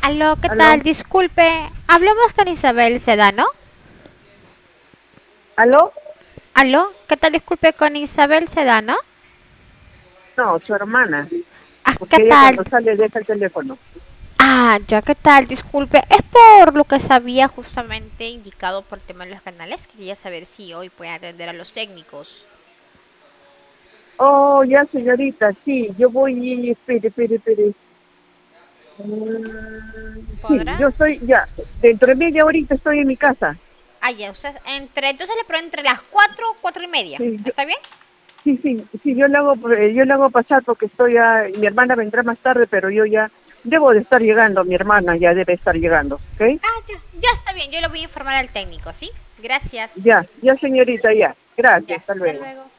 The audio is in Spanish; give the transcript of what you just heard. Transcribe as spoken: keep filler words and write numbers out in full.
Aló, ¿qué tal? ¿Aló? Disculpe, hablamos con Isabel Sedano. ¿Aló? Aló, ¿qué tal? Disculpe con Isabel Sedano. No, su hermana, Ah, ¿qué porque ella tal? cuando sale deja el teléfono. Ah, ya, ¿qué tal? Disculpe, es por lo que se había justamente indicado por el tema de los canales. Quería saber si hoy puede atender a los técnicos. Oh, ya señorita, sí, yo voy y espere, espere, espere. Mm, sí, ¿Podrá? yo estoy ya, dentro de media horita estoy en mi casa. Ah, ya, usted, entre, entonces le pruebo entre las cuatro, cuatro y media. Sí, yo, ¿Está bien? sí, sí, sí, yo le hago, eh, yo le hago pasar porque estoy ya, mi hermana vendrá más tarde, pero yo ya debo de estar llegando, mi hermana ya debe estar llegando, ¿ok? Ah, ya, ya está bien. Yo le voy a informar al técnico, ¿sí? Gracias. Ya, ya señorita, ya. Gracias, Ya, hasta hasta luego. luego.